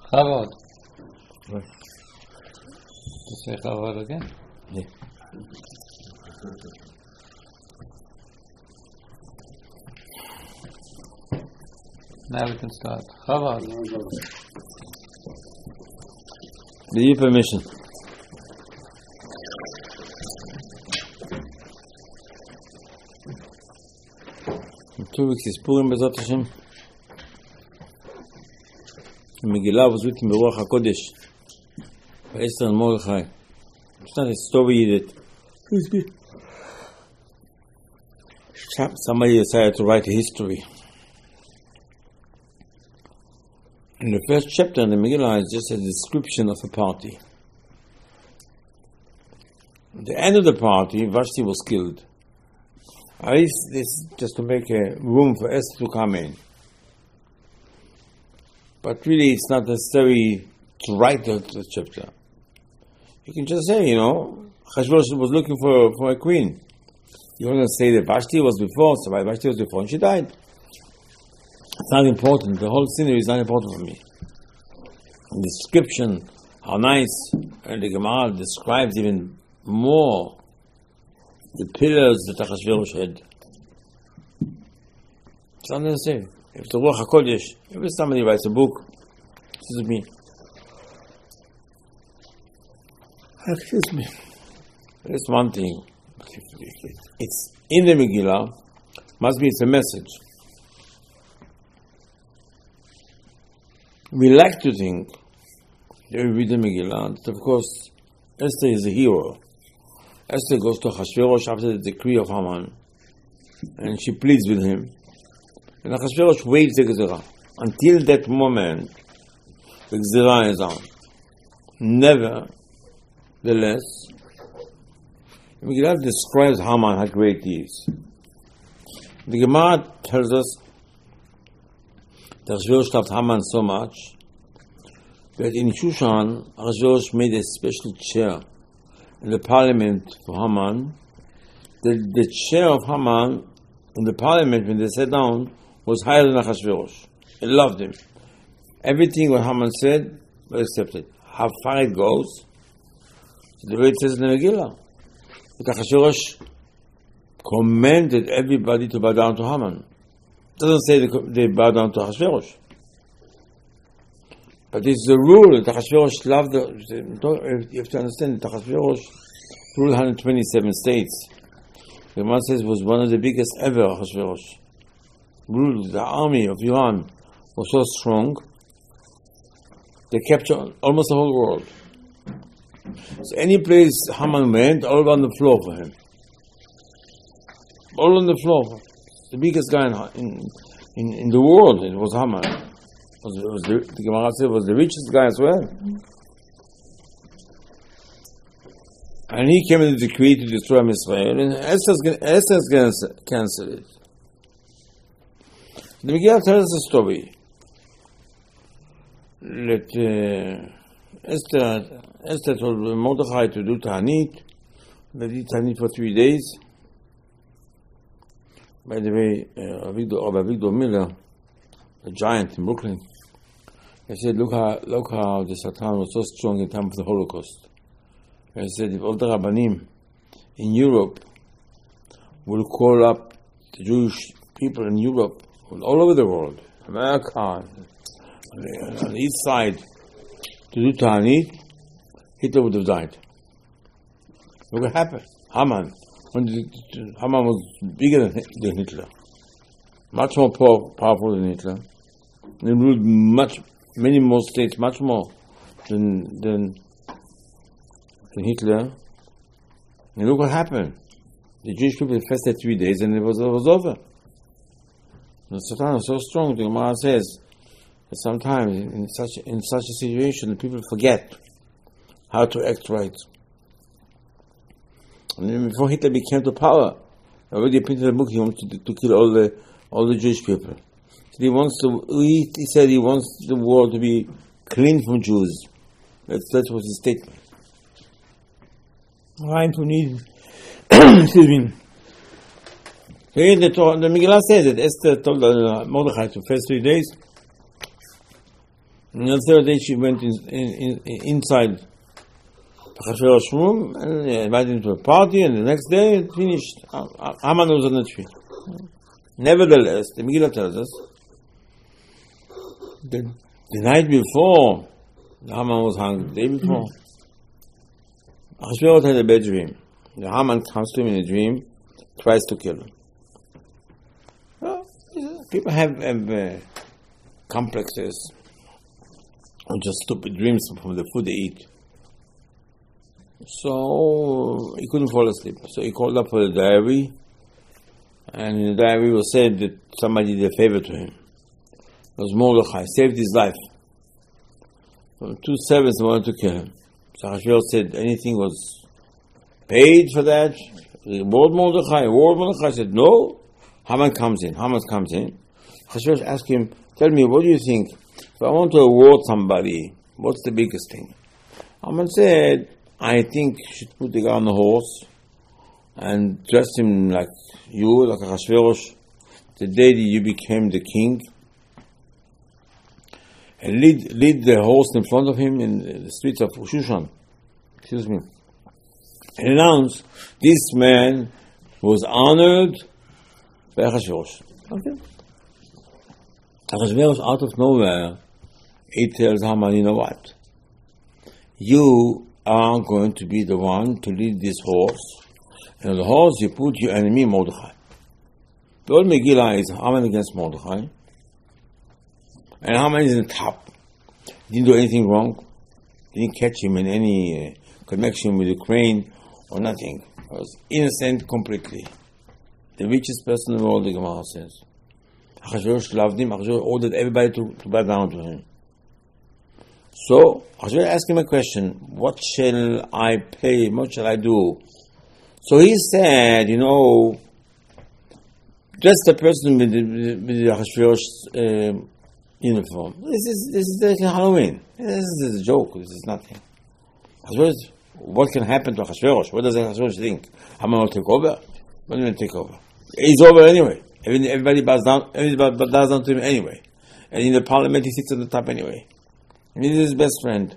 Chavod. Right. To say Chavod again? Yeah. Now we can start. Chavod. With your permission. In 2 weeks is Purim, B'ezrat Hashem. The Megillah was written by Ruach HaKodesh, by Esther and Mordechai. It's not a story that somebody decided to write a history. In the first chapter in the Megillah is just a description of a party. At the end of the party, Vashti was killed. At least this just to make a room for Esther to come in. But really, it's not necessary to write the chapter. You can just say, Achashverosh was looking for a queen. You want to say that Vashti was before, so Vashti was before, and she died. It's not important. The whole scenery is not important for me. The description, how nice, and the Gemara describes even more the pillars that Achashverosh had. It's not necessary. If the Ruach HaKodesh, if somebody writes a book, excuse me. There's one thing. It's in the Megillah, must be it's a message. We like to think, that we read the Megillah, that of course Esther is a hero. Esther goes to Achashverosh after the decree of Haman, and she pleads with him. And Achashverosh waves the Gezerah. Until that moment, the Gezerah is on. Nevertheless, the Megillah describes Haman, how great he is. The Gemara tells us that Achashverosh loved Haman so much that in Shushan, Achashverosh made a special chair in the parliament for Haman. The chair of Haman in the parliament, when they sat down, was higher than Achashverosh. He loved him. Everything what Haman said was accepted. How far it goes, the way it says in the Megillah. But Achashverosh commanded everybody to bow down to Haman. It doesn't say they bow down to Achashverosh. But it's the rule that Achashverosh loved. You have to understand that Achashverosh ruled 127 states. The Gemara says was one of the biggest ever. Achashverosh ruled. The army of Iran was so strong, they captured almost the whole world. So any place Haman went, all on the floor for him. All on the floor. The biggest guy in the world, it was Haman. The Gemara said was the richest guy as well. And he came with the decree to destroy Israel, and Esther's going to cancel it. The Megillah tells us a story that Esther told Mordechai to do Ta'anit. They did Ta'anit for 3 days. By the way, Avigdor Miller, a giant in Brooklyn, he said, look how the Satan was so strong in time of the Holocaust. He said, if all the Rabbanim in Europe will call up the Jewish people in Europe, all over the world, America, on the east side, to do Ta'anit, Hitler would have died. Look what happened. Haman was bigger than Hitler, much more powerful than Hitler. He ruled many more states, much more than Hitler. And look what happened. The Jewish people fasted 3 days, and it was over. The Satan is so strong. The Gemara says that sometimes in such a situation, people forget how to act right. And then before Hitler became to power, already printed a book. He wanted to kill all the Jewish people. So he said he wants the world to be clean from Jews. That was his statement. Rein to need. Excuse me. Here the Megillah says that Esther told Mordechai to fast 3 days. And the third day she went inside Achashverosh's room and invited him to a party, and the next day it finished. Haman was on the tree. Nevertheless, the Megillah tells us that the night before Haman was hung, the day before, Achashverosh had a bad dream. The Haman comes to him in a dream, tries to kill him. Well, people have complexes or just stupid dreams from the food they eat. So he couldn't fall asleep. So he called up for the diary, and in the diary was said that somebody did a favor to him. It was Mordechai, saved his life. So 2 servants wanted to kill him. So Achashverosh said anything was paid for that. Reward Mordechai said no. Haman comes in. Achashverosh asked him, tell me, what do you think? If I want to reward somebody, what's the biggest thing? Haman said, I think you should put the guy on the horse and dress him like you, like Achashverosh, the day that you became the king, and lead the horse in front of him in the streets of Shushan. And announce, this man was honored by Achashverosh. Okay. Achashverosh, out of nowhere, he tells Haman, you know what? You are going to be the one to lead this horse, and on the horse you put your enemy Mordechai. The old Megillah is Haman against Mordechai, and Haman is in the top. He didn't do anything wrong. He didn't catch him in any connection with Ukraine or nothing. He was innocent completely. The richest person in the world, the Gemara says. Achashverosh loved him. Achashverosh ordered everybody to bow down to him. So Achashverosh asked him a question: what shall I pay? What shall I do? So he said, just the person with the Achashverosh uniform. This is like Halloween. This is a joke. This is nothing. Achashverosh, what can happen to Achashverosh? What does Achashverosh think? Haman will take over? What do you mean take over? He's over anyway. Everybody bows down to him anyway. And in the parliament he sits on the top anyway. And he's his best friend.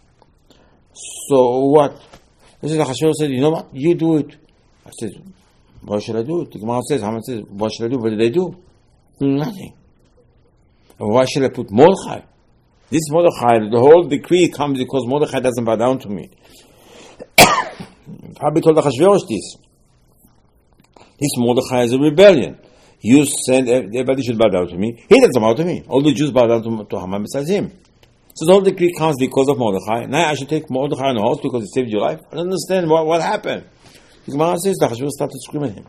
So what? Achashverosh said, you know what? You do it. I said, what should I do? The Gemara says, Haman says, what should I do? What did they do? Nothing. And why should I put Mordechai? This Mordechai, the whole decree comes because Mordechai doesn't bow down to me. Probably told Achashverosh this. This Mordechai is a rebellion. You said everybody should bow down to me. He doesn't bow to me. All the Jews bow down to Haman besides him. So the whole decree comes because of Mordechai. Now I should take Mordechai on the horse because he saved your life? I don't understand what happened. The Gemara says that Achashverosh started screaming at him.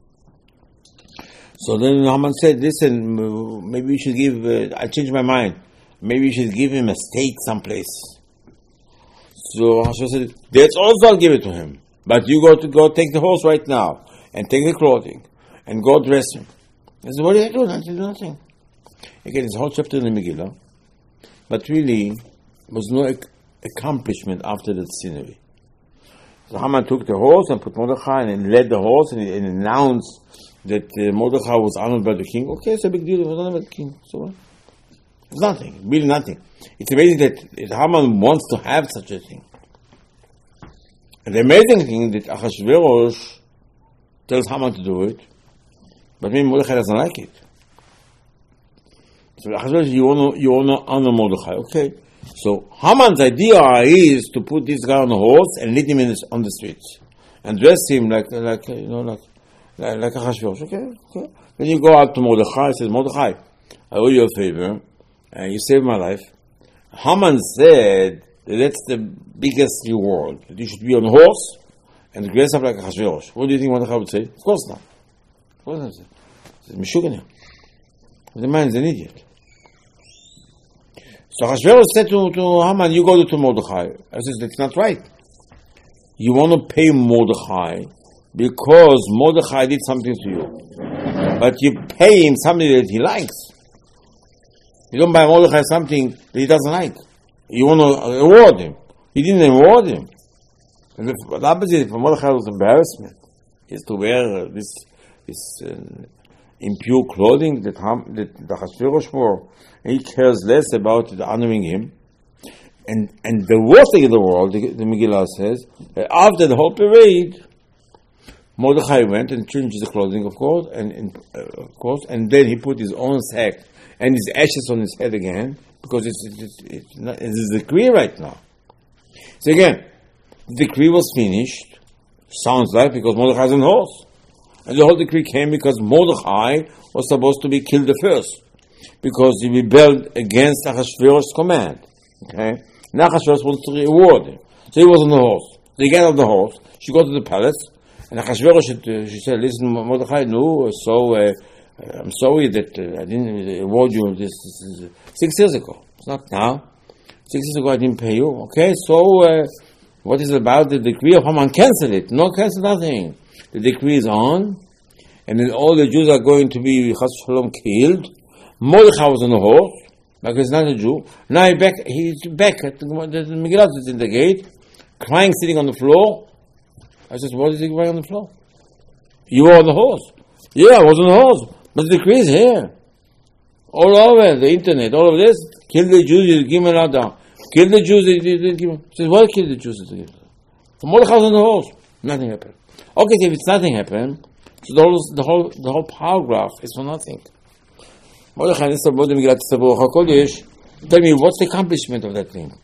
So then Haman said, listen, maybe we should give, I changed my mind. Maybe we should give him a stake someplace. So Achashverosh said, that's also I'll give it to him. But you go take the horse right now, and take the clothing, and go dress him. I said, what do you do? I do nothing. Again, it's a whole chapter in the Megillah, but really, there was no accomplishment after that scenery. So Haman took the horse and put Mordechai and led the horse and announced that Mordechai was honored by the king. Okay, it's a big deal. It was honored by the king. So what? It's nothing. Really nothing. It's amazing that Haman wants to have such a thing. And the amazing thing that Achashverosh tells Haman to do it, but maybe Mordechai doesn't like it. So Achashverosh, you want to honor Mordechai. Okay. So Haman's idea is to put this guy on a horse and lead him on the streets and dress him like Achashverosh. Okay. Then you go out to Mordechai and says, Mordechai, I owe you a favor, and you saved my life. Haman said that's the biggest reward. That you should be on a horse and dress up like Achashverosh. What do you think Mordechai would say? Of course not. He says, Meshuggah. The man is an idiot. So Achashverosh said to Haman, you go to Mordechai. I said, that's not right. You want to pay Mordechai because Mordechai did something to you. But you pay him something that he likes. You don't buy Mordechai something that he doesn't like. You want to reward him. He didn't reward him. And the opposite for Mordechai was embarrassment. He has to wear this impure clothing that the Hashverosh wore. He cares less about honoring him. And the worst thing in the world, the Megillah says, that after the whole parade, Mordechai went and changed the clothing, of course, and then he put his own sack and his ashes on his head again, because it's a decree right now. So again, the decree was finished, sounds like, because Mordechai is on horse. And the whole decree came because Mordechai was supposed to be killed the first, because he rebelled against Achashverosh's command. Okay? Now Achashverosh wants to reward him. So he was on the horse. So he got on the horse, she got to the palace, and Achashverosh, she said, listen, Mordechai, no, so I'm sorry that I didn't reward you this 6 years ago. It's not now. 6 years ago I didn't pay you. Okay, so what is about the decree of Haman? Cancel it. No, cancel nothing. The decree is on, and then all the Jews are going to be Chas Shalom killed. Mordechai was on the horse, because he's not a Jew. Now he's back at the Megillah is in the gate, crying, sitting on the floor. I said, what is he crying on the floor? You were on the horse. Yeah, I was on the horse. But the decree is here. All over the internet, all of this. Kill the Jews, you give me down. Kill the Jews, you didn't give me. Says, what kill the Jews? Mordechai was on the horse. Nothing happened. Okay, so if it's nothing happened, so the whole paragraph is for nothing. Mordechai is about the Megillat Baruch HaKodesh. Tell me, what's the accomplishment of that thing?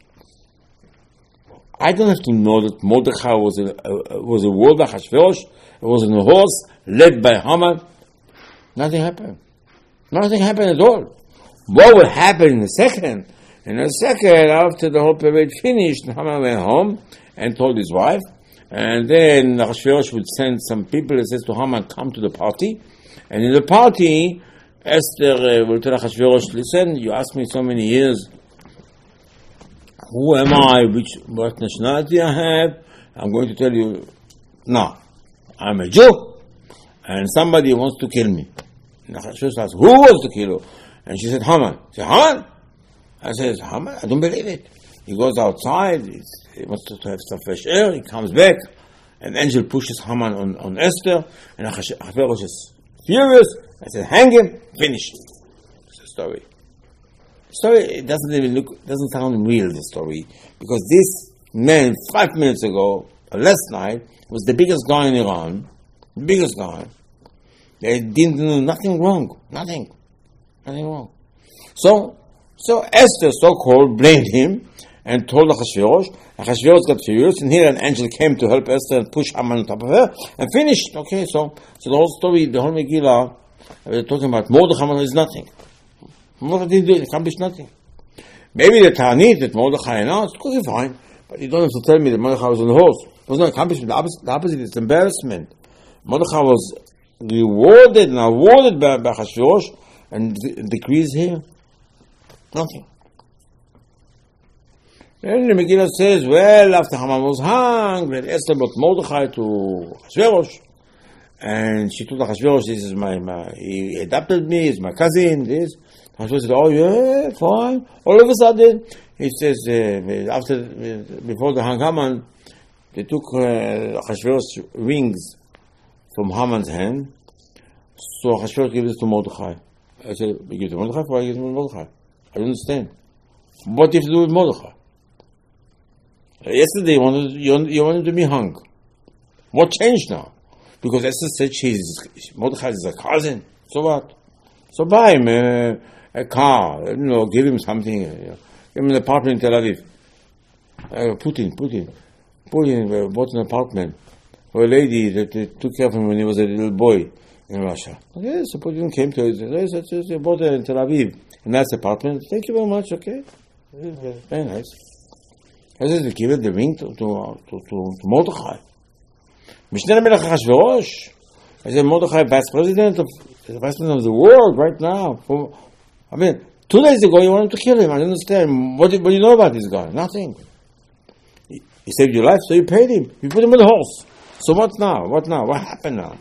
I don't have to know that Mordechai was a world by Achashverosh, was on a horse, led by Haman. Nothing happened. Nothing happened at all. What would happen in a second? In a second, after the whole parade finished, Haman went home and told his wife, and then Achashverosh would send some people and says to Haman, come to the party. And in the party, Esther will tell Achashverosh, listen, you asked me so many years, who am I, what nationality I have? I'm going to tell you, no, I'm a Jew, and somebody wants to kill me. And Achashverosh asked, who wants to kill you? And she said, Haman. I said, Haman? I said, Haman? I don't believe it. He goes outside, he wants to have some fresh air, he comes back, an angel pushes Haman on Esther, and Achashverosh is furious. I said, hang him, finish. It's a story. It doesn't sound real, the story, because this man 5 minutes ago, or last night, was the biggest guy in Iran, the biggest guy. They didn't do nothing wrong, nothing wrong. So Esther, so-called, blamed him and told Achashverosh. Achashverosh got furious, and here an angel came to help Esther and push Haman on top of her, and finished. Okay, so the whole story, the whole Megillah, we're talking about Mordechai is nothing. Mordechai didn't do it, accomplished nothing. Maybe the Ta'anit that Mordechai announced, okay, fine, but you don't have to tell me that Mordechai was on the horse. It was not accomplishment. The opposite is embarrassment. Mordechai was rewarded and awarded by Achashverosh, and the decree is here. Nothing. Then the Megillah says, well, after Haman was hung, then Esther brought Mordechai to Achashverosh, and she told Achashverosh, this is he adopted me, he's my cousin, this. Achashverosh said, oh yeah, fine. All of a sudden, he says, before they hung Haman, they took Achashverosh's rings from Haman's hand, so Achashverosh gave this to Mordechai. I said, you give it to Mordechai? Why you give it to Mordechai? I don't understand. What do you have to do with Mordechai? Yesterday you wanted to be hung. What changed now? Because Esther said Mordechai is a cousin. So what? So buy him a car, give him something, give him an apartment in Tel Aviv. Putin bought an apartment for a lady that took care of him when he was a little boy in Russia. Okay, so Putin came to her, he bought her in Tel Aviv, a nice apartment. Thank you very much, okay? Very nice. I said, give it the ring to Mordechai. Mishneh Melech Achashverosh. I said, Mordechai, vice president of the world right now. 2 days ago you wanted to kill him. I don't understand. What do you know about this guy? Nothing. He saved your life, so you paid him. You put him on the horse. So what now? What happened now?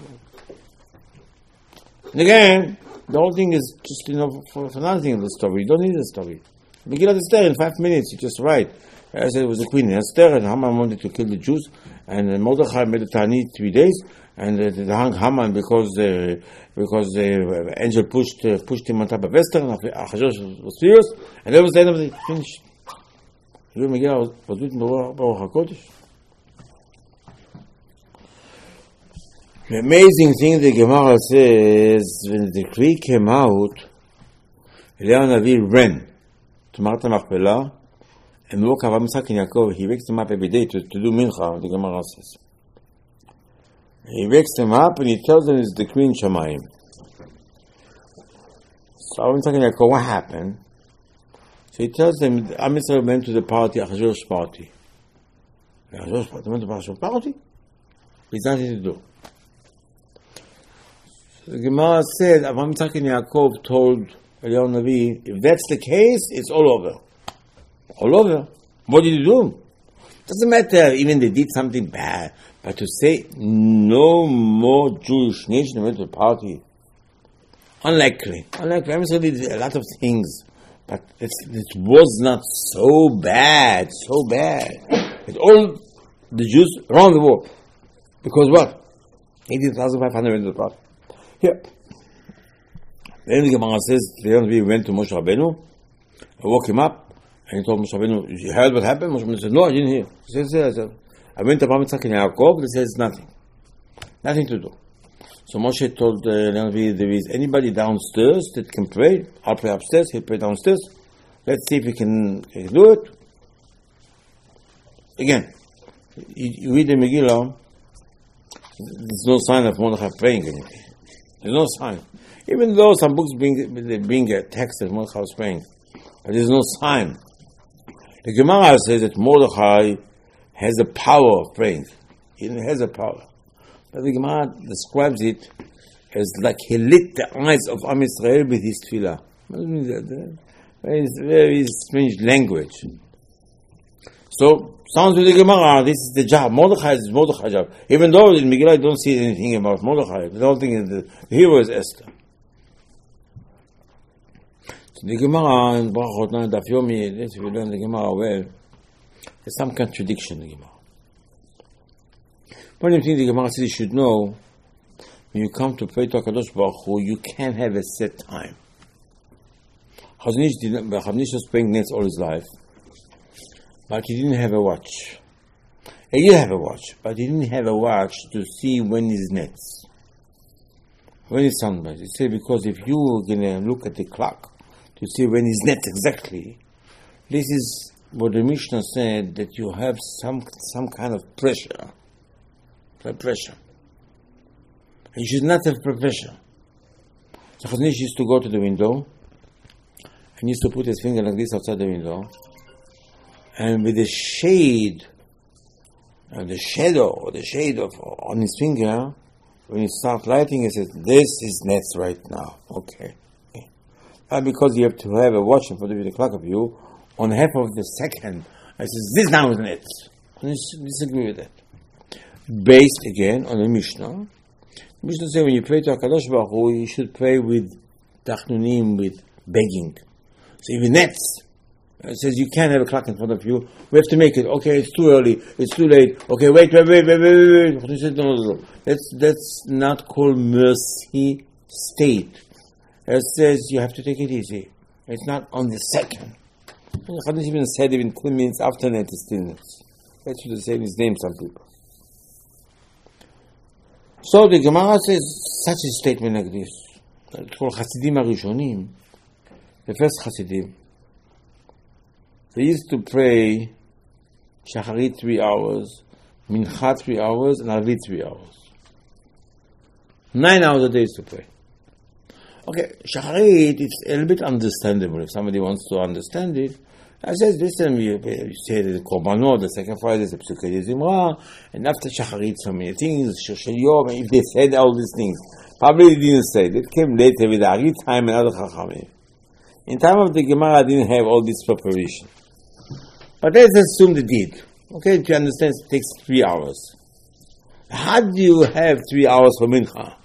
And again, the whole thing is just, for nothing in the story. You don't need the story. Megillat Esther in 5 minutes, you just write. I said it was the queen Esther, and Haman wanted to kill the Jews, and Mordechai made the Ta'anit 3 days, and they hung Haman because the angel pushed him on top of Esther, and Achashverosh was furious, and that was the end of it. Finished. You Megillah was written Baruch HaKodesh. The amazing thing the Gemara says, when the decree came out, Eliyahu Navi ran to Ma'arat HaMachpelah, and woke Avraham, Yitzchak, and Yaakov. He wakes them up every day to do mincha, the Gemara says. He wakes them up and he tells them it's decree in Shamayim. So Avraham, Yitzchak, and Yaakov, what happened? So he tells them, Am Yisrael went to the party, Achashverosh party. Achashverosh party, went to the party? There's nothing to do. So the Gemara said, Avraham, Yitzchak, and Yaakov told Eliyahu Navi, if that's the case, it's all over. All over. What did you do? Doesn't matter, even they did something bad. But to say, no more Jewish nation went to the party. Unlikely. I'm sure they did a lot of things. But it was not so bad. So bad. It's all the Jews around the world. Because what? 18,500 went to the party. Here. Then the Gemara says, we went to Moshe Rabbeinu, I woke him up, and he told Moshe Rabbeinu, you heard what happened? Moshe Rabbeinu said, no, I didn't hear. He said, I went to Avraham, Yitzchak, and Yaakov, he says nothing. Nothing to do. So Moshe told there is anybody downstairs that can pray. I'll pray upstairs, he'll pray downstairs. Let's see if he can do it. Again, you read the Megillah, there's no sign of Mordechai praying anything. There's no sign. Even though some books bring a text that Mordechai was praying, but there's no sign. The Gemara says that Mordechai has the power of praying. He has a power. But the Gemara describes it as like he lit the eyes of Am Yisrael with his tefillah. Very strange language. So, sounds with the Gemara, this is the job. Mordechai is Mordechai's job. Even though in Megillah I don't see anything about Mordechai. The whole thing is the hero is Esther. So the Gemara in Brachot 9 Daf Yomi, if you learn the Gemara well, there's some contradiction in the Gemara. One thing the Gemara says you should know, when you come to pray to HaKadosh Baruch Hu, you can't have a set time. Chazon Ish was praying nets all his life, but he didn't have a watch. He did have a watch, but he didn't have a watch to see when his nets. When is sunrise? He said, because if you are going to look at the clock to see when his net exactly, this is what the Mishnah said, that you have some kind of pressure. Pressure. You should not have pressure. So Chazon Ish used to go to the window and used to put his finger like this outside the window, and with the shade, the shadow on his finger, when he starts lighting, he says, "This is nets right now." Okay. And because you have to have a watch in front of the clock of you, on half of the second, I says, "This now is nets." I disagree with that. Based again on the Mishnah. The Mishnah says when you pray to HaKadosh Baruch Hu, you should pray with tachnunim, with begging. So even nets, it says you can't have a clock in front of you. We have to make it. Okay, it's too early. It's too late. Okay, wait. He said, no. That's not called mercy state. It says you have to take it easy. It's not on the second. Chazon Ish even said even 2 minutes after net is still nets. That should have said his name, some people. So the Gemara says such a statement like this. It's called Hasidim HaRishonim. The first Hasidim. They used to pray Shacharit 3 hours, Mincha 3 hours, and Arvit 3 hours. 9 hours a day used to pray. Okay, Shacharit, it's a little bit understandable. If somebody wants to understand it, I said, listen, you say the Korbanot, the sacrifices, the Pesukei Zimra, and after Shacharit, so many things, Shir Yom, if they said all these things, probably they didn't say it. It came later with the Arit time and other Chachamim. In time of the Gemara, I didn't have all this preparation. But let's assume they did. Okay, to understand, it takes 3 hours. How do you have 3 hours for Mincha?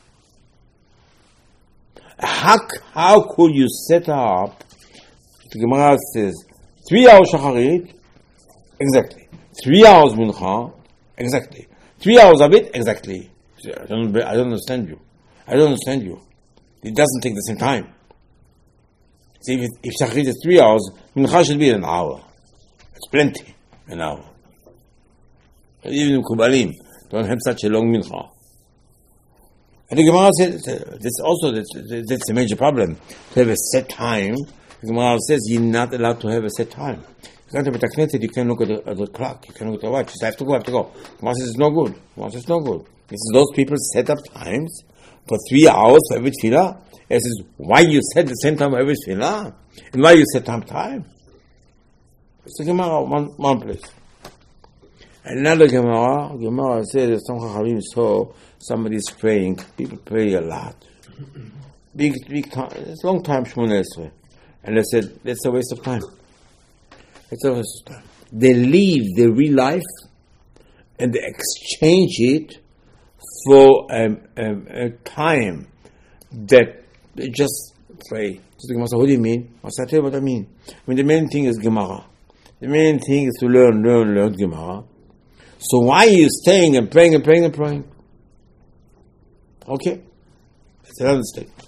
How could you set up, the Gemara says, 3 hours Shacharit, exactly. 3 hours Mincha, exactly. 3 hours of it? Exactly. I don't understand you. I don't understand you. It doesn't take the same time. See, if Shachrit is 3 hours, Mincha should be an hour. It's plenty, an hour. Even Kubalim don't have such a long Mincha. And the Gemara says, that's a major problem. To have a set time, the Gemara says you're not allowed to have a set time. You can't have a taknetet, you can't look at the clock, you can't look at the watch. You say, I have to go. The Gemara says, it's no good. The Gemara says, it's no good. It says, those people set up times for 3 hours for every tefillah. It says, why you set the same time for every tefillah? And why you set time? It's a Gemara, one place. Another Gemara says that some Chachamim saw somebody's praying. People pray a lot. Big time. It's a long time, Shmoneh Esrei. And they said, that's a waste of time. It's a waste of time. They leave their real life and they exchange it for a time that they just pray. So the Gemara said, what do you mean? I said, I'll tell you what I mean. The main thing is Gemara. The main thing is to learn Gemara. So why are you staying and praying? Okay. That's another statement.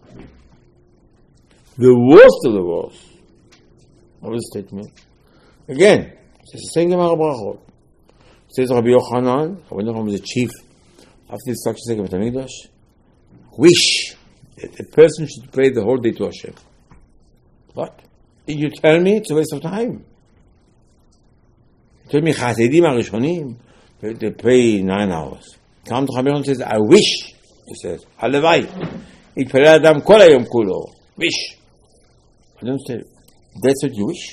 The worst of the worst. What is the statement? Again, it's the same Gemara Brachot. It says Rabbi Yochanan was the chief after the destruction of the Beit HaMikdash. Wish that a person should pray the whole day to Hashem. What? Did you tell me it's a waste of time? Tell me, Chassidim HaRishonim, they pray 9 hours. Come to Chaim says, I wish, he says, Halevai, Yitpalel Adam kol hayom kulo. Wish. I don't say, that's what you wish?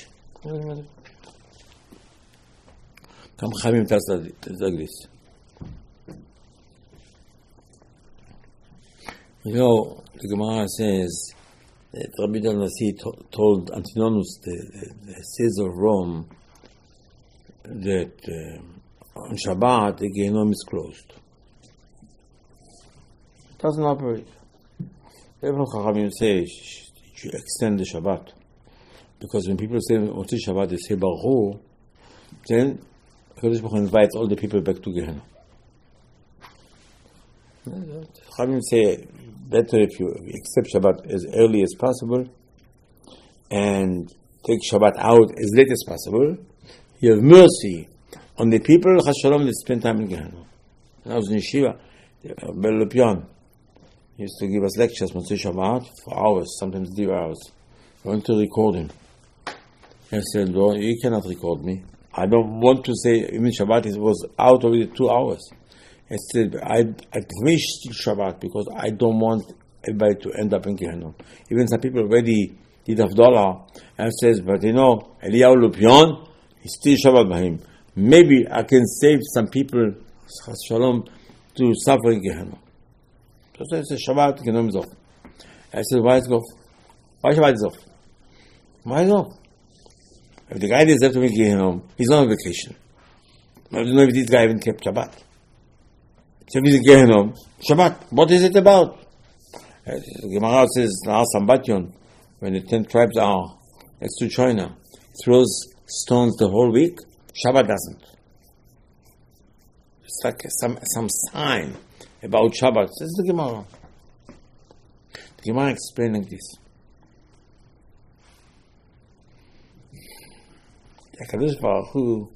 Come Chaim tells us this. The Gemara says that Rabbi Dal Nasi told Antigonus, the Caesar of Rome, that on Shabbat the Gehenom is closed. It doesn't operate. Every Chachamim say you extend the Shabbat, because when people say Motzi Shabbat, they say Baruch Hu, then Kodesh Baruch Hu invites all the people back to Gehenom. Chachamim say better if you accept Shabbat as early as possible and take Shabbat out as late as possible. You have mercy on the people Chas Shalom that spend time in Gehenom. When I was in Yeshiva, Bel Lupion used to give us lectures Motzei Shabbat for hours, sometimes 3 hours. I went to record him. I said, "No, you cannot record me. I don't want to say even Shabbat was out already 2 hours." I said, I finished Shabbat because I don't want everybody to end up in Gehenom. Even some people already did Havdalah and says, but Eliyahu Lupion, he's still Shabbat by him. Maybe I can save some people, Shalom, to suffer in Gehenom. So I said, Shabbat, Gehenom is off. I said, why is it off? Why Shabbat is off? Why is it off? If the guy deserves to be Gehenom, he's not on vacation. I don't know if this guy even kept Shabbat. So he's in Gehenom. Shabbat, what is it about? The Gemara says, now Sambatyon, when the 10 tribes are next to China, throws stones the whole week. Shabbat doesn't. It's like some sign about Shabbat. This is the Gemara. The Gemara explains like this. HaKadosh Baruch Hu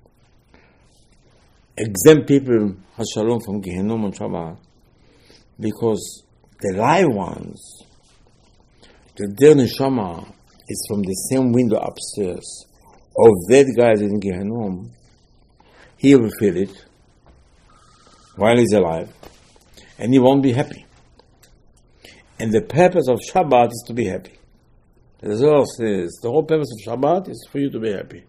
exempt people, Hashalom, from Gehenom on Shabbat because the live ones, their neshama is from the same window upstairs of that guy in Gehenom. He will feel it while he's alive, and he won't be happy. And the purpose of Shabbat is to be happy. The Zohar says the whole purpose of Shabbat is for you to be happy.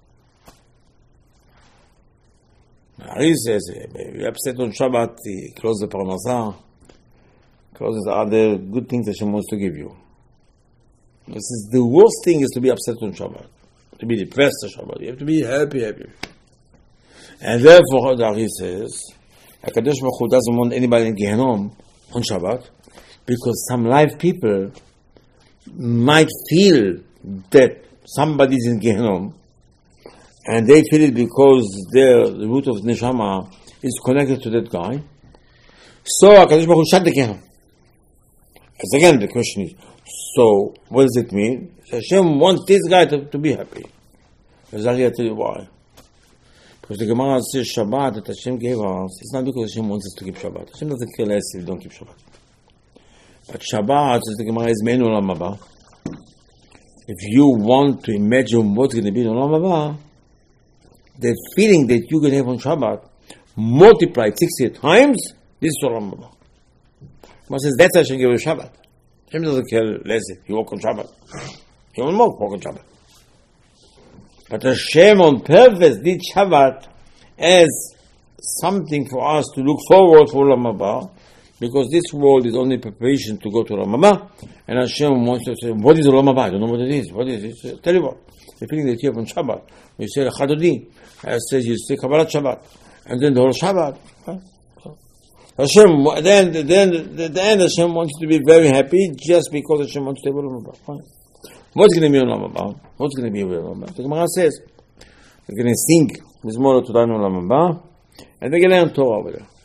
He says, you're upset on Shabbat, he closes the parnasah, closes the other good things Hashem wants to give you. This is the worst thing is to be upset on Shabbat, to be depressed on Shabbat. You have to be happy. And therefore, Dari says, HaKadosh Baruch Hu doesn't want anybody in Gehenom on Shabbat, because some live people might feel that somebody's in Gehenom, and they feel it because the root of Neshama is connected to that guy. So HaKadosh Baruch Hu shut the candle. As again, the question is, so what does it mean? Hashem wants this guy to be happy. I'll tell you why. Because the Gemara says Shabbat that Hashem gave us, it's not because Hashem wants us to keep Shabbat. Hashem doesn't kill us if we don't keep Shabbat. But Shabbat, as the Gemara is main Olam Haba. If you want to imagine what's going to be in Olam Haba, the feeling that you're going to have on Shabbat, multiplied 60 times, this is Olam Haba. Gemara says that's Hashem gave you Shabbat. Hashem doesn't care less if you walk on Shabbat. You won't walk on Shabbat. But Hashem on purpose did Shabbat as something for us to look forward for Olam Haba, because this world is only preparation to go to Olam Haba, and Hashem wants to say, what is Olam Haba? I don't know what it is. What is it? Tell you what. The feeling that you have on Shabbat, you say Chadodi, it says you say Kabbalat Shabbat, and then the whole Shabbat. Right? So Hashem, at the end Hashem wants you to be very happy just because Hashem wants to have Olam Haba. Right? What's going to be Olam Haba? What's going to be Olam Haba? The Gemara says, they're going to sing Mizmor Torah in Olam Haba, and they're going to learn Torah over there.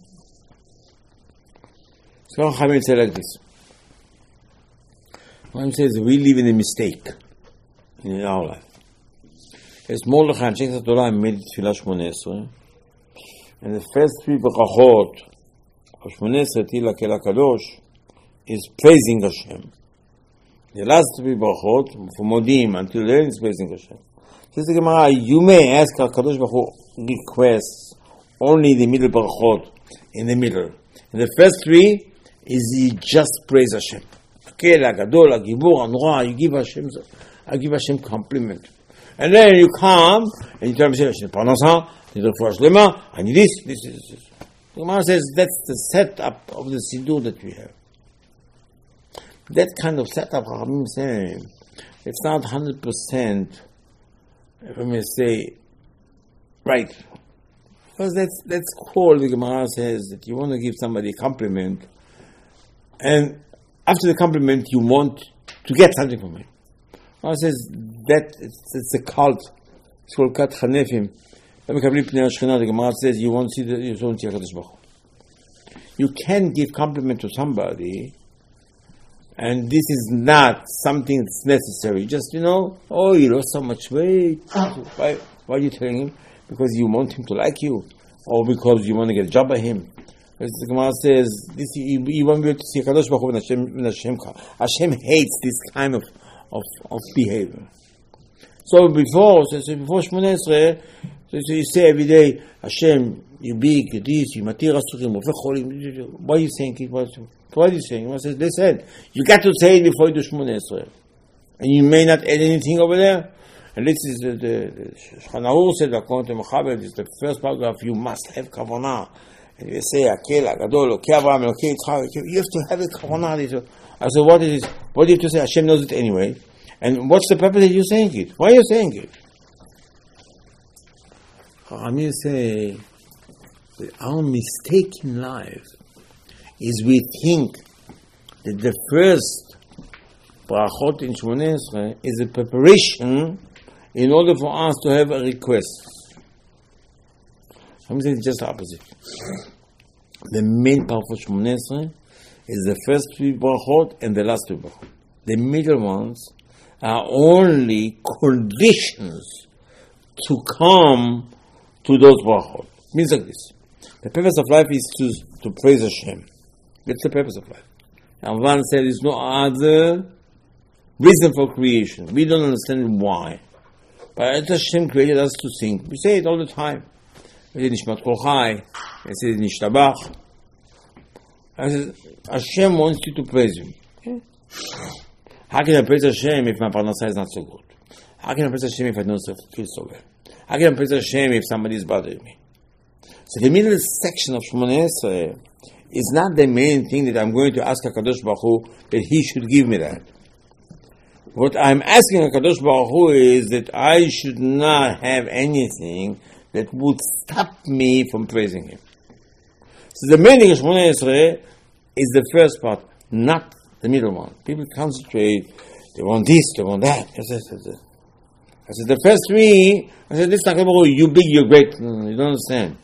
So Chachamim say like this. Chachamim says, we live in a mistake in our life. As Mordechai and Sheikh Torah made Tfilah Shmoneh Esrei, and the first 3 brachot of Shmoneh Esrei Tila Kel HaKadosh is praising Hashem. The last 3 brachot, from Modim until then, is praising Hashem. Says the Gemara, you may ask HaKadosh Baruch Hu requests only the middle brachot in the middle. And the first 3 is he just praise Hashem. Akel, Agadol, Agibur, Anora, you give Hashem compliment. And then you come and you tell Hashem, Parnasa, I need this. The Gemara says that's the setup of the Siddur that we have. That kind of setup, I'm saying, it's not 100%, if I may say, right. Because that's cool. The Gemara says that you want to give somebody a compliment, and after the compliment, you want to get something from him. The Gemara says that it's a cult. It's called Kat Chanefim. The Gemara says you want to see HaKadosh Baruch Hu. You can give compliment to somebody, and this is not something that's necessary. Just, you lost so much weight. Why are you telling him? Because you want him to like you, or because you want to get a job by him. As the Gemara says, you won't be able to see HaKadosh Baruch Hu Hashem hates this kind of behavior. So before Shmoneh Esrei, you say every day, Hashem, you big, you this, you matir asurim, why are you saying it? What are you saying? He says, listen, you got to say it before you do Shmoneh Esrei. And you may not add anything over there. And this is the Shulchan Aruch said, according to Mechaber, is the first paragraph, you must have kavanah. And you say, Akel, Agadol, Okei Avraham, Okei Yitzchak, you have to have a kavanah. I said, what is it? What do you have to say? Hashem knows it anyway. And what's the purpose that you're saying it? Why are you saying it? I mean, say, that our mistake in life is we think that the first brachot in Shmoneh Esrei is a preparation in order for us to have a request. I'm saying it's just the opposite. The main part of Shmoneh Esrei is the first 3 brachot and the last 2 brachot. The middle ones are only conditions to come to those brachot. Means like this. The purpose of life is to praise Hashem. That's the purpose of life. And one said there's no other reason for creation. We don't understand why. But Hashem created us to sing. We say it all the time. We say Nishmat Kol Chai. We say Nishtabach. Hashem wants you to praise Him. Okay? How can I praise Hashem if my parnasa is not so good? How can I praise Hashem if I don't feel so well? How can I praise Hashem if somebody is bothering me? So the middle section of Shmoneh Esrei is not the main thing that I'm going to ask HaKadosh Baruch Hu that He should give me that. What I'm asking HaKadosh Baruch Hu is that I should not have anything that would stop me from praising Him. So the main thing of Shmoneh Esrei is the first part, not the middle one. People concentrate, they want this, they want that. I said, the first 3, I said, this HaKadosh Baruch Hu, you big, you're great. No, you don't understand.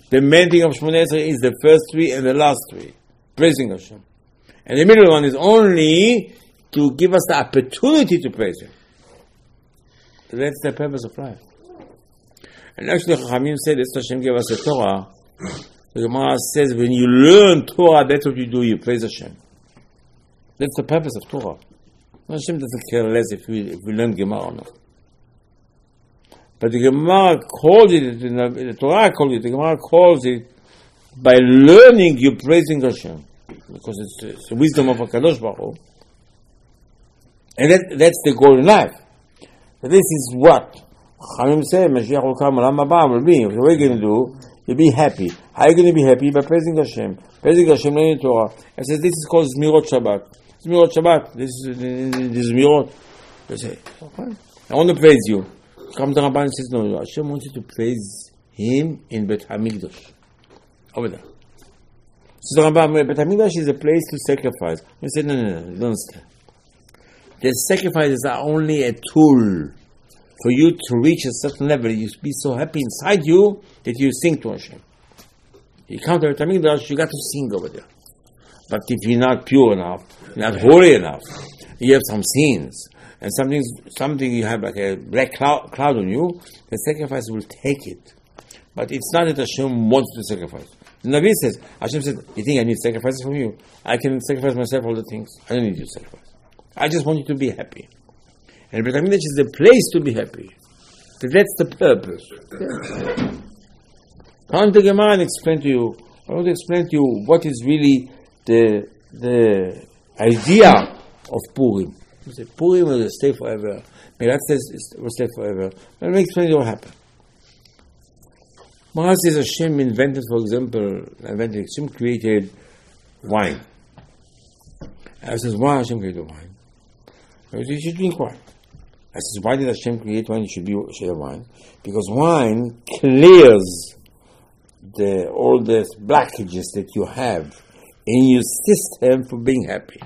The main thing of Shmoneh Esrei is the first three and the last three, praising Hashem. And the middle one is only to give us the opportunity to praise Him. That's the purpose of life. And actually, Chachamim said, this Hashem gave us the Torah. The Gemara says, when you learn Torah, that's what you do, you praise Hashem. That's the purpose of Torah. Hashem doesn't care less if we learn Gemara or not. But the Gemara calls it, the Torah calls it, the Gemara calls it, by learning, you're praising Hashem. Because it's the wisdom of HaKadosh Baruch Hu. And that's the goal in life. But this is what Chachamim say, Mashiach will come, Olam Haba will be. What are you going to do? You'll be happy. How are you going to be happy? By praising Hashem. Praising Hashem, learning Torah. And says, this is called Zmirot Shabbat. Zmirot Shabbat. This is Zmirot. They say, okay, I want to praise you. Come to Rabban and says, no, Hashem wants you to praise Him in Bet HaMikdash. Over there. So the Rabban, Bet HaMikdash is a place to sacrifice. We say, no, you don't understand. The sacrifices are only a tool for you to reach a certain level. You be so happy inside you that you sing to Hashem. You come to Bet HaMikdash, you got to sing over there. But if you're not pure enough, you're not holy enough, you have some sins, and something you have like a black cloud on you, the sacrifice will take it. But it's not that Hashem wants to sacrifice. The Navi says, Hashem said, you think I need sacrifices from you? I can sacrifice myself all the things. I don't need you to sacrifice. I just want you to be happy. And Bet HaMikdash is the place to be happy. That's the purpose. I want to Gemara and explain to you. I want to explain to you what is really the idea of Purim. You say Purim will stay forever. Melat says it will stay forever. Let me explain to you what happened. Maharaj says Hashem invented, for example, Hashem created wine. I says, why Hashem created wine? I says, you should drink wine. I says, why did Hashem create wine? It should have wine. Because wine clears all the blockages that you have in your system for being happy.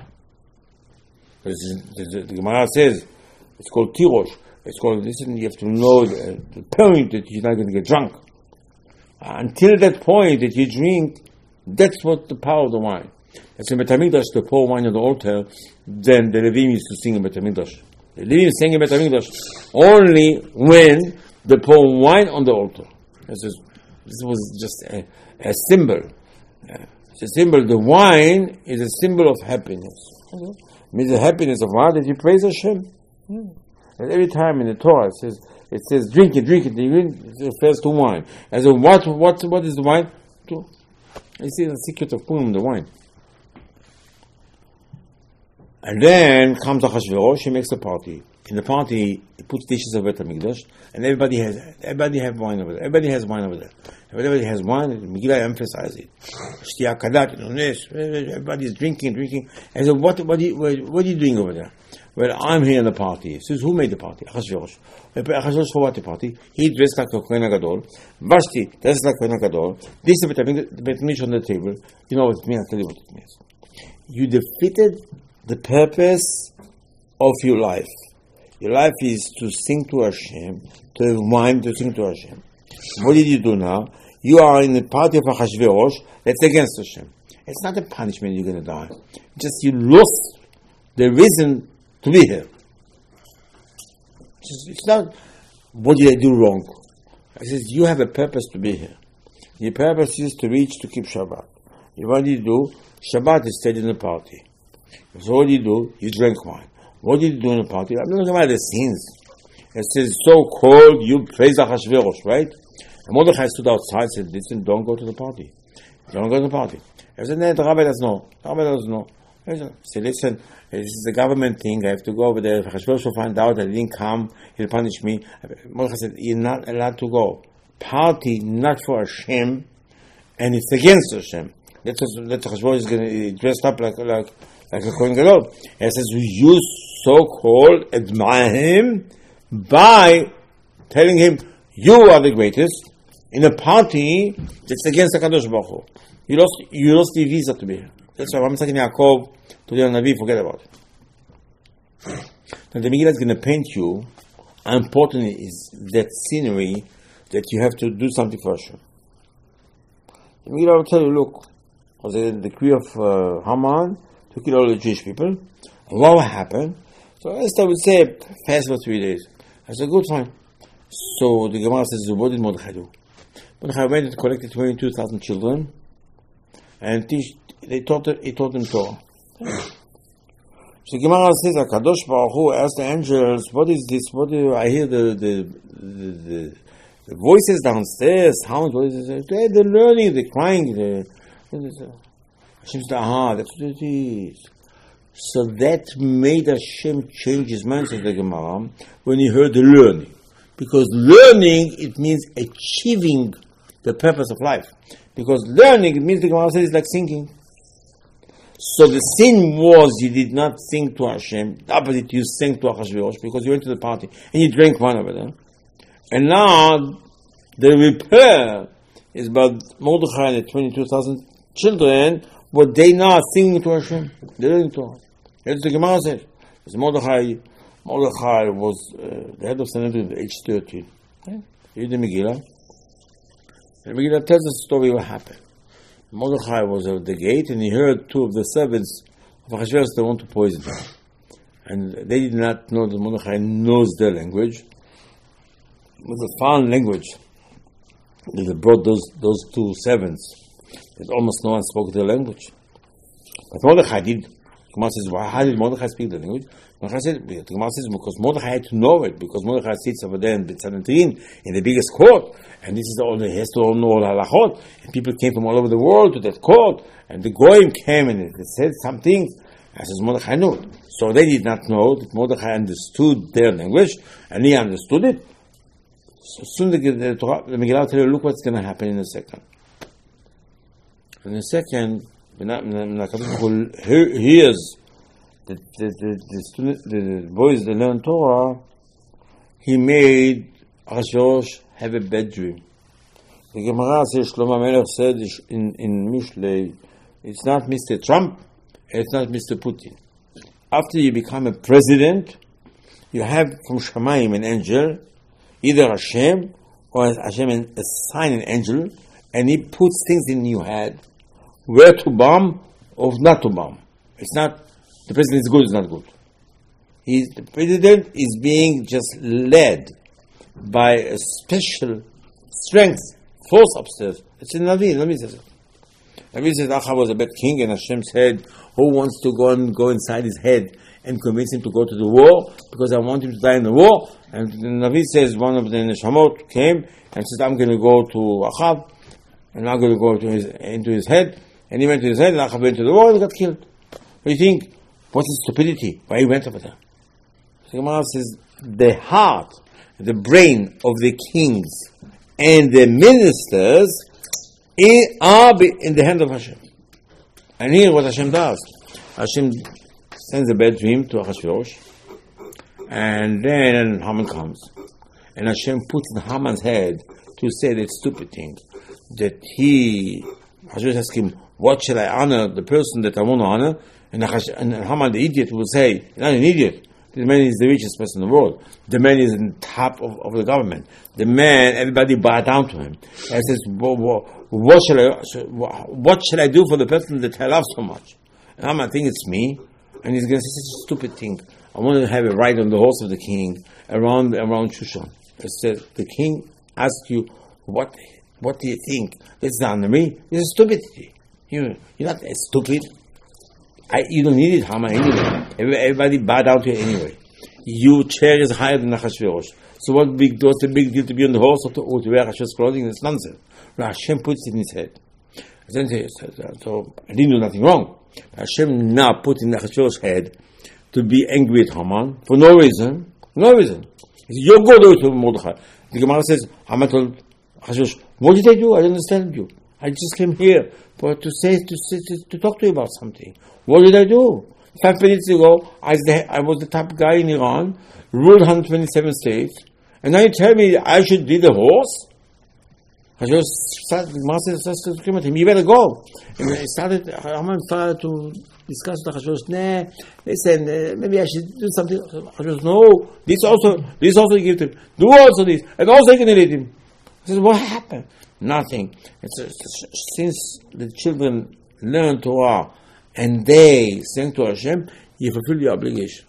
The Gemara says, it's called tirosh. It's called, listen, you have to know the point that you're not going to get drunk. Until that point that you drink, that's what the power of the wine. And so in Bet HaMikdash, to pour wine on the altar, then the Levim used to sing in Bet HaMikdash. The Levim sang in Bet HaMikdash only when they pour wine on the altar. This was just a symbol. It's a symbol. The wine is a symbol of happiness. It means the happiness of what? That you praise Hashem. And every time in the Torah it says drink it, it refers to wine. And so what is the wine? You see the secret of Purim, the wine. And then comes Achashverosh, he makes a party. In the party, he puts dishes of Bet HaMikdash, and everybody has wine over there. Everybody has wine over there. Everybody has wine, and Megillah emphasizes it. Shtia Kadat, everybody is drinking. And so what are you doing over there? Well, I'm here in the party. He says, who made the party? Achashverosh. Achashverosh, for what the party? He dressed like a Kohen HaGadol. Vashti dressed like a Kohen HaGadol. This is Bet HaMikdash on the table. You know what it means? I'll tell you what it means. You defeated the purpose of your life. Your life is to sing to Hashem, to have wine to sing to Hashem. What did you do now? You are in the party of Achashverosh that's against Hashem. It's not a punishment you're going to die. Just you lost the reason to be here. It's not, what did I do wrong? It says, you have a purpose to be here. Your purpose is to keep Shabbat. What do you do? Shabbat is stayed in the party. So what do? You drank wine. What did you do in the party? I'm not talking about the sins. It says, so called, you praise Achashverosh, right? And Mordechai stood outside and said, listen, don't go to the party. Don't go to the party. I said, no, the rabbi doesn't know. The rabbi doesn't know. I said, listen, this is a government thing. I have to go over there. If Achashverosh will find out I didn't come, he'll punish me. Mordechai said, you're not allowed to go. Party not for Hashem, and it's against Hashem. That's Achashverosh is going to dress up like a Kohen Gadol. And it says, you so-called admire him by telling him, you are the greatest, in a party that's against the Kadosh Baruch Hu. You lost the visa to be here. That's why I'm talking Yaakov to the Navi, forget about it. Now the Megillah is going to paint you how important is that scenery that you have to do something for Hashem. The Megillah will tell you, look, was the decree of Haman to kill all the Jewish people. And what will happen? So Esther would say, fast for 3 days. I said, good, fine. So the Gemara says, what did Mordechai do? Mordechai went and collected 22,000 children and he taught them Torah. So Gemara says, HaKadosh Baruch Hu asked the angels, what is this? What do I hear the voices downstairs? How much voices? They're learning, they're crying. Hashem said, that's what it is. So that made Hashem change his mind, says the Gemara, when he heard the learning. Because learning, it means achieving the purpose of life. Because learning, it means the Gemara says, it's like singing. So the sin was you did not sing to Hashem. The opposite, you sang to Achashverosh because you went to the party and you drank wine over there. And now the repair is about Mordechai and the 22,000 children. Were they not singing to Hashem? They didn't talk. That's the Gemara says. Mordechai was the head of Sanhedrin at age 13. Okay? Read the Megillah. The Megillah tells the story what happened. Mordechai was at the gate and he heard two of the servants of Achashverosh they want to poison him. And they did not know that Mordechai knows their language. It was a foreign language. They brought those two servants that almost no one spoke their language. But Mordechai did. Gemara says, well, how did Mordechai speak the language? Gemara says, because Mordechai had to know it, because Mordechai sits over there in the Sanhedrin, in the biggest court, and this is all he has to know all halachot, and people came from all over the world to that court, and the goyim came and they said some things. I says, Mordechai knew it. So they did not know that Mordechai understood their language, and he understood it. So soon the Megillah will tell you, look what's going to happen in a second. In a second, when HaKadosh hears the boys that learn Torah, he made Achashverosh have a bad dream. The Gemara says, Shlomo Melech said in Mishlei, it's not Mr. Trump, it's not Mr. Putin. After you become a president, you have from Shamayim an angel, either Hashem or Hashem assign an angel, and he puts things in your head, where to bomb or not to bomb. It's not, the president is good, it's not good. The president is being just led by a special strength, force upstairs. It's in Navi says it. Navi says Achab was a bad king, and Hashem said, who wants to go inside his head and convince him to go to the war? Because I want him to die in the war. And Navi says, one of the Neshamot came and said, I'm going to go to Achab, and I'm going to go into his head. And he went to his head, and Achab went to the war and got killed. What do you think? What's his stupidity? Why he went over there? The Gemara says, the heart, the brain of the kings and the ministers are in the hand of Hashem. And here what Hashem does. Hashem sends a bad dream to Achashverosh, and then Haman comes. And Hashem puts in Haman's head to say that stupid thing. That Achashverosh asks him, what shall I honor the person that I want to honor? And Haman, the idiot, will say, you're not an idiot. The man is the richest person in the world. The man is on top of the government. The man, everybody bow down to him. And says, what shall I do for the person that I love so much? And Haman thinks it's me. And he's going to say such a stupid thing. I want to have a ride on the horse of the king around Shushan. I said, the king asked you, what do you think? This is not me. This is stupidity. You're not stupid. You don't need it, Haman, anyway. Everybody bow down to you anyway. Your chair is higher than Achashverosh. So what's the big deal to be on the horse or to wear Hashem's clothing? It's nonsense. But Hashem puts it in his head. So I didn't do nothing wrong. Hashem now put in Achashverosh's head to be angry at Haman for no reason. No reason. He said, you're good to Mordechai. The Gemara says, Haman told Achashverosh, what did I do? I don't understand you. I just came here to talk to you about something. What did I do? 5 minutes ago, I was the top guy in Iran, ruled 127 states, and now you tell me I should be the horse? I just started to scream at him, you better go. And Haman started to discuss with Achashverosh, listen, maybe I should do something. Achashverosh, no, this also give to him. Do also this, and also you can eat him. I said, what happened? nothing. Since the children learn Torah and they sing to Hashem, you fulfill your obligation.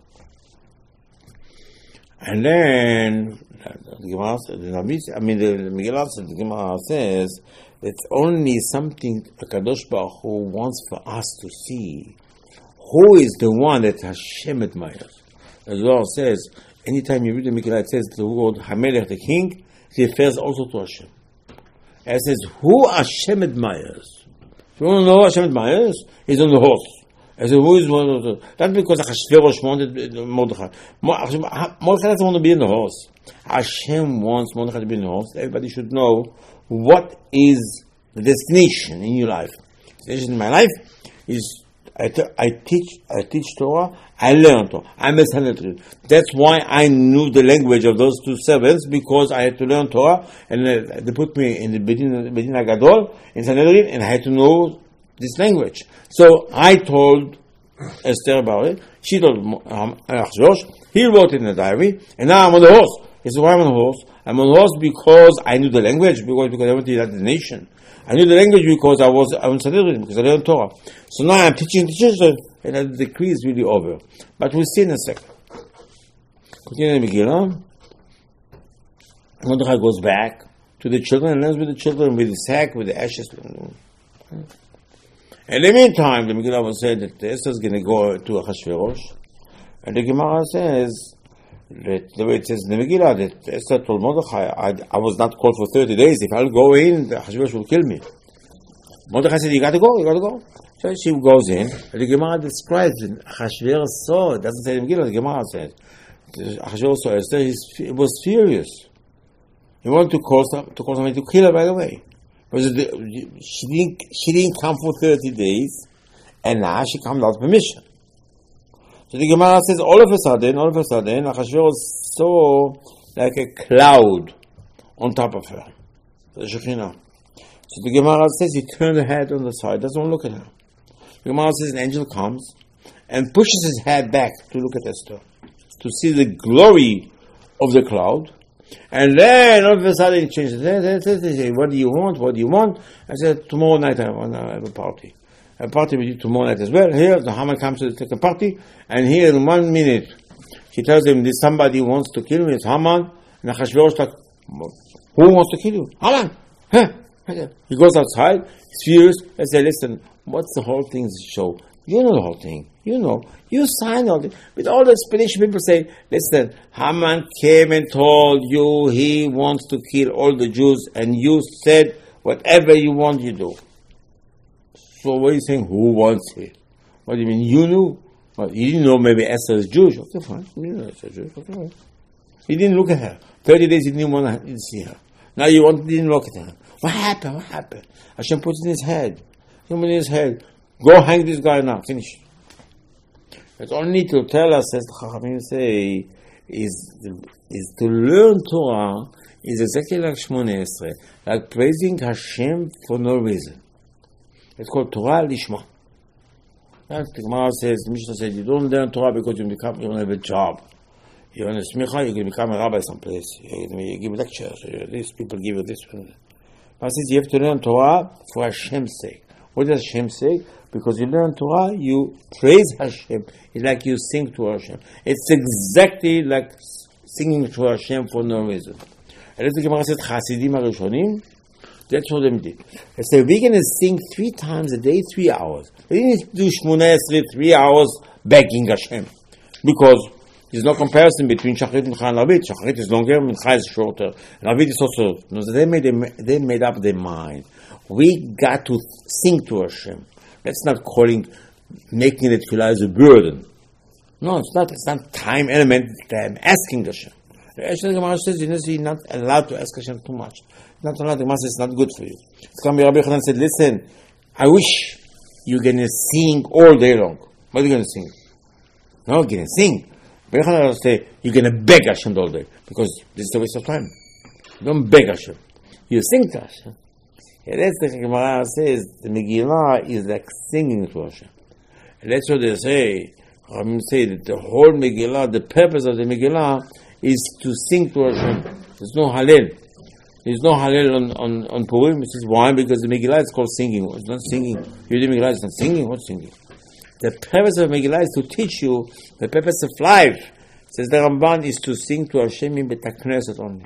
And then the Megillah says, the Gemara says, it's only something HaKadosh Baruch Hu wants for us to see. Who is the one that Hashem admires? As well says, anytime you read the Megillah, it says the word Hamelech, the king, it refers also to Hashem. And it says, who Hashem admires? If you want to know who Hashem admires, he's on the horse. I said, who is one of the... That's because Achashverosh wanted Mordechai. Mordechai doesn't want to be in the horse. Hashem wants Mordechai to be in the horse. Everybody should know what is the destination in your life. The destination in my life is I teach Torah, I learn Torah. I'm a Sanhedrin. That's why I knew the language of those two servants, because I had to learn Torah, and they put me in the Bedin HaGadol, in Sanhedrin, and I had to know this language. So I told Esther about it. She told Achashverosh. He wrote it in the diary, and now I'm on the horse. He said, why am I on the horse? I'm on the horse because I knew the language, because I went to the United Nations. I knew the language because I was Sanhedrin, because I learned Torah. So now I'm teaching the children, and the decree is really over. But we'll see in a second. Continue the Megillah. Mordechai goes back to the children and learns with the children, with the sack, with the ashes. In the meantime, the Megillah will say that Esther is going to go to Achashverosh, and the Gemara says that the way it says in the Megillah that Esther told Mordechai, I was not called for 30 days. If I'll go in, Achashverosh will kill me. Mordechai said, you got to go. So she goes in, and the Gemara describes it. Achashverosh saw, it doesn't say in the Megillah, the Gemara says, Achashverosh saw Esther, he was furious. He wanted to call somebody to kill her right away. Because she didn't come for 30 days, and now she comes without permission. So the Gemara says, all of a sudden, Achashverosh saw like a cloud on top of her, the Shekhinah. So the Gemara says he turned her head on the side, doesn't want to look at her. The Gemara says an angel comes and pushes his head back to look at Esther, to see the glory of the cloud. And then all of a sudden he changed it. What do you want? I said, tomorrow night I want to have a party. A party with you tomorrow night as well. Here, the Haman comes to take a party, and here in 1 minute, she tells him, this somebody wants to kill me, it's Haman. And Achashverosh like, who wants to kill you? Haman! He goes outside, he's furious, and says, listen, what's the whole thing show? You know the whole thing. You know. You signed all this. With all the explanation, people say, listen, Haman came and told you he wants to kill all the Jews, and you said, whatever you want, you do. So what are you saying? Who wants it? What do you mean? You knew? Well, you didn't know maybe Esther is Jewish. Okay, fine. You know Esther is Jewish. Okay, fine. He didn't look at her. 30 days he didn't want to see her. Now you didn't look at her. What happened? Hashem puts it in his head. Go hang this guy now. Finish. It's only to tell us, as the Chachamim say, is to learn Torah is exactly like Shmoneh Esrei, like praising Hashem for no reason. It's called Torah Lishma. That's the Gemara says, the Mishnah says, you don't learn Torah because you don't have a job. You're in a smicha, you can become a rabbi someplace. You give lectures. These people give you this. But says you have to learn Torah for Hashem's sake. What does Hashem say? Because you learn Torah, you praise Hashem. It's like you sing to Hashem. It's exactly like singing to Hashem for no reason. And as the Gemara says, Chasidim HaRishonim, that's what they did. They said, we're going to sing 3 times a day, 3 hours. They didn't do Shmoneh Esrei 3 hours begging Hashem. Because there's no comparison between Shachrit, Mincha, and Arvit. Shachrit is longer, Mincha is shorter. And Arvit is also... No, they made up their mind. We got to sing to Hashem. That's not making the tefillah as a burden. No, it's not time element that I'm asking Hashem. The Gemara says you're not allowed to ask Hashem too much. Not allowed. The Gemara says it's not good for you. Rabbi Yochanan said, listen, I wish you're going to sing all day long. What are you going to sing? No, you're going to sing. Rabbi Yochanan will say, you're going to beg Hashem all day, because this is a waste of time. You don't beg Hashem. You sing to Hashem. And that's the Gemara says, the Megillah is like singing to Hashem. And that's what they say. I say that the whole Megillah, the purpose of the Megillah is to sing to Hashem. There's no Hallel. There's no Hallel on Purim. It says, why? Because the Megillah is called singing. It's not singing. You do Megillah, it's not singing. What's singing? The purpose of Megillah is to teach you the purpose of life. Says the Ramban is to sing to Hashem in Bet HaKnesset only.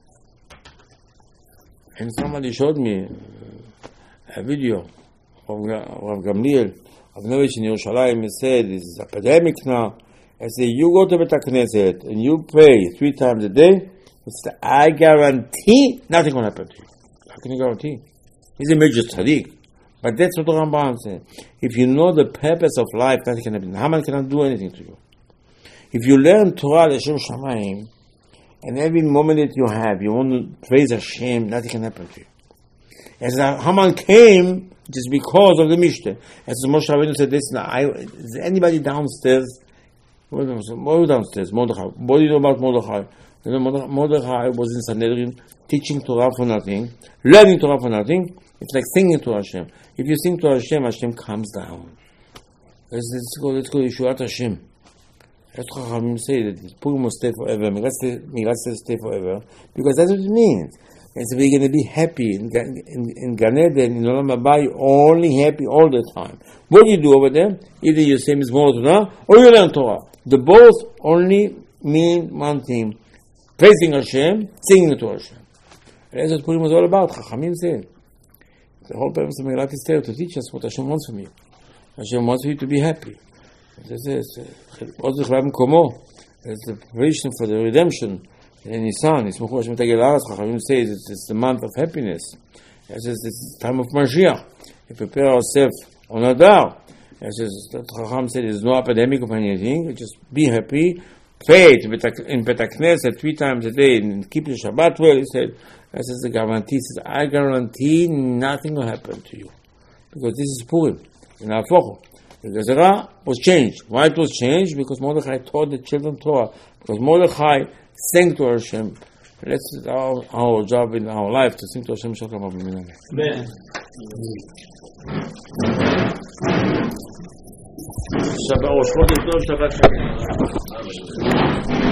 And somebody showed me a video of Rav Gamliel of Novich in Yerushalayim. He said, this is epidemic now. I say, you go to Bet HaKnesset and you pray 3 times a day, I guarantee nothing will happen to you. How can you guarantee? He's a major tzaddik. But that's what the Rambam said. If you know the purpose of life, nothing can happen. Haman cannot do anything to you. If you learn Torah L'Shem Shamayim, and every moment that you have, you want to praise Hashem, nothing can happen to you. As Haman came, just because of the Mishnah. As Moshe Rabbeinu said, listen, is anybody downstairs? What downstairs? Mordechai. What do you know about Mordechai? You know, Mordechai was in Sanhedrin, teaching Torah for nothing, learning Torah for nothing. It's like singing to Hashem. If you sing to Hashem, Hashem comes down. Let's go Yeshuat Hashem. That's what Chachamim say, that Purim will stay forever, Megillah says stay forever, because that's what it means. And so we're going to be happy in Gan Eden, in Olam Haba, you're only happy all the time. What do you do over there? Either you say Mizmor Torah, or you learn Torah. The both only mean one thing: praising Hashem, singing to Hashem. And that's what Purim was all about. Chachamim said. The whole purpose of Megillah is there to teach us what Hashem wants from you. Hashem wants you to be happy. There's the preparation for the redemption in Nisan. Chachamim says it's the month of happiness. It says it's the time of Mashiach. We prepare ourselves on Adar. It says that Chacham said there's no epidemic of anything. Just be happy. Pray in Bet HaKnesset 3 times a day and keep the Shabbat well. He said, that is the guarantee. He says, I guarantee nothing will happen to you. Because this is Purim. In Al-Focho. The Gezerah was changed. Why it was changed? Because Mordechai taught the children Torah. Because Mordechai sang to Hashem. That's our job in our life, to sing to Hashem. Amen. Shabbat.